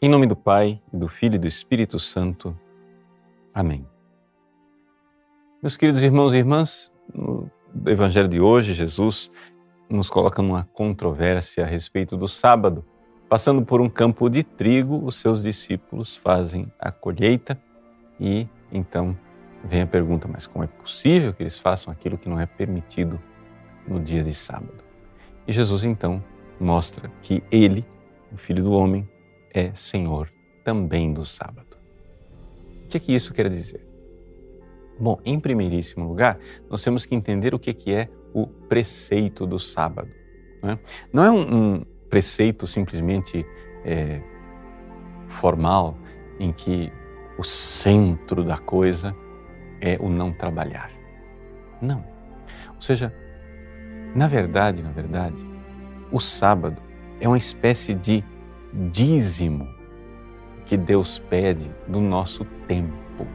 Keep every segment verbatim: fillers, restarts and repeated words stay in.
Em nome do Pai, e do Filho e do Espírito Santo. Amém. Meus queridos irmãos e irmãs, no Evangelho de hoje, Jesus nos coloca numa controvérsia a respeito do sábado. Passando por um campo de trigo, os seus discípulos fazem a colheita e então vem a pergunta, mas como é possível que eles façam aquilo que não é permitido no dia de sábado? E Jesus então mostra que Ele, o Filho do Homem, é Senhor também do sábado. O que é que isso quer dizer? Bom, em primeiríssimo lugar, nós temos que entender o que é, que é o preceito do sábado. Não é, não é um, um preceito simplesmente é, formal, em que o centro da coisa é o não trabalhar. Não. Ou seja, na verdade, na verdade, o sábado é uma espécie de dízimo que Deus pede do nosso tempo.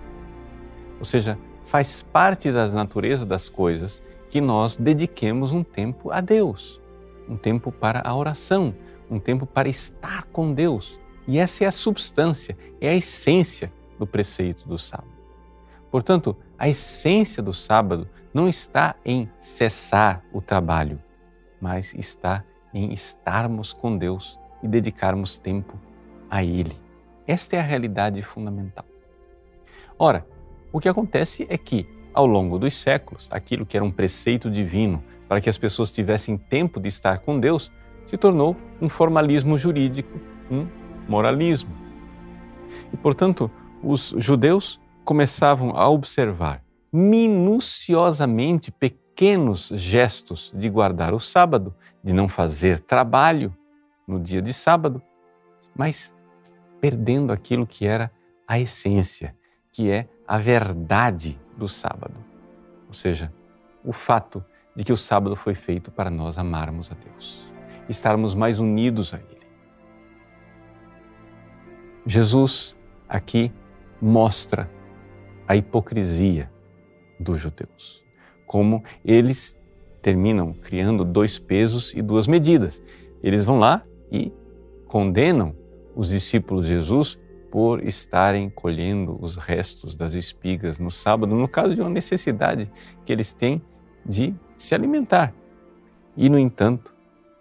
Ou seja, faz parte da natureza das coisas que nós dediquemos um tempo a Deus, um tempo para a oração, um tempo para estar com Deus. E essa é a substância, é a essência do preceito do sábado. Portanto, a essência do sábado não está em cessar o trabalho, mas está em estarmos com Deus e dedicarmos tempo a Ele. Esta é a realidade fundamental. Ora, o que acontece é que, ao longo dos séculos, aquilo que era um preceito divino para que as pessoas tivessem tempo de estar com Deus, se tornou um formalismo jurídico, um moralismo. E, portanto, os judeus começavam a observar minuciosamente pequenos gestos de guardar o sábado, de não fazer trabalho no dia de sábado, mas perdendo aquilo que era a essência, que é a verdade do sábado. Ou seja, o fato de que o sábado foi feito para nós amarmos a Deus, estarmos mais unidos a Ele. Jesus aqui mostra a hipocrisia dos judeus, como eles terminam criando dois pesos e duas medidas. Eles vão lá e condenam os discípulos de Jesus por estarem colhendo os restos das espigas no sábado, no caso de uma necessidade que eles têm de se alimentar. E, no entanto,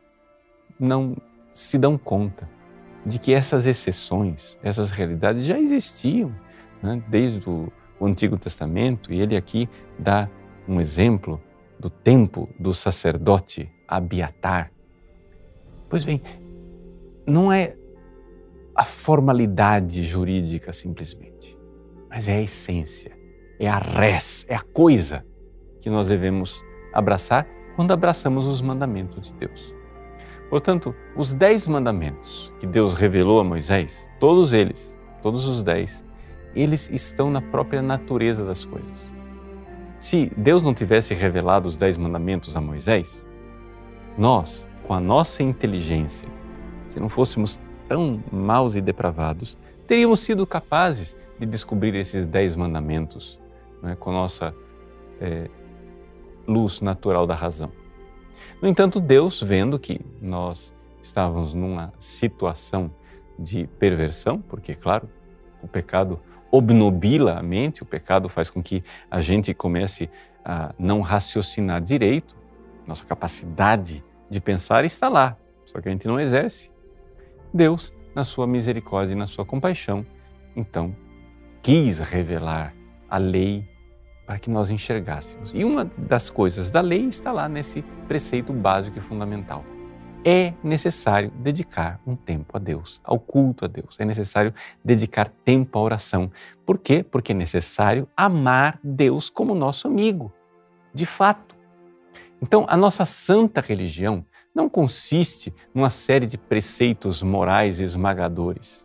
não se dão conta de que essas exceções, essas realidades já existiam, né, desde o, o Antigo Testamento, e ele aqui dá um exemplo do tempo do sacerdote Abiatar. Pois bem, não é a formalidade jurídica simplesmente, mas é a essência, é a res, é a coisa que nós devemos abraçar quando abraçamos os mandamentos de Deus. Portanto, os dez mandamentos que Deus revelou a Moisés, todos eles, todos os dez, eles estão na própria natureza das coisas. Se Deus não tivesse revelado os dez mandamentos a Moisés, nós, com a nossa inteligência, se não fôssemos tão maus e depravados, teríamos sido capazes de descobrir esses dez mandamentos, né, com a nossa é, luz natural da razão. No entanto, Deus, vendo que nós estávamos numa situação de perversão, porque, claro, o pecado obnubila a mente, o pecado faz com que a gente comece a não raciocinar direito, nossa capacidade de pensar está lá, só que a gente não exerce. Deus, na sua misericórdia e na sua compaixão, então, quis revelar a lei para que nós enxergássemos. E uma das coisas da lei está lá nesse preceito básico e fundamental. É necessário dedicar um tempo a Deus, ao culto a Deus. É necessário dedicar tempo à oração. Por quê? Porque é necessário amar Deus como nosso amigo, de fato. Então, a nossa santa religião não consiste numa série de preceitos morais esmagadores.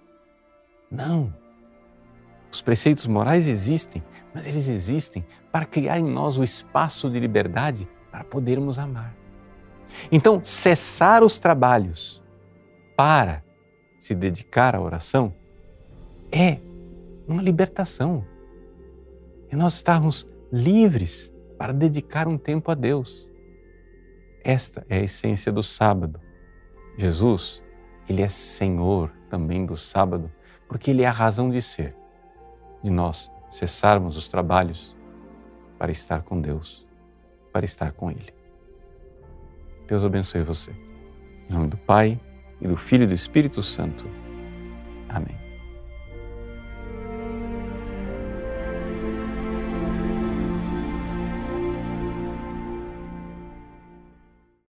Não. Os preceitos morais existem, mas eles existem para criar em nós o espaço de liberdade para podermos amar. Então, cessar os trabalhos para se dedicar à oração é uma libertação. É nós estarmos livres para dedicar um tempo a Deus. Esta é a essência do sábado. Jesus, Ele é Senhor também do sábado, porque ele é a razão de ser, de nós cessarmos os trabalhos para estar com Deus, para estar com Ele. Deus abençoe você. Em nome do Pai, e do Filho e do Espírito Santo. Amém.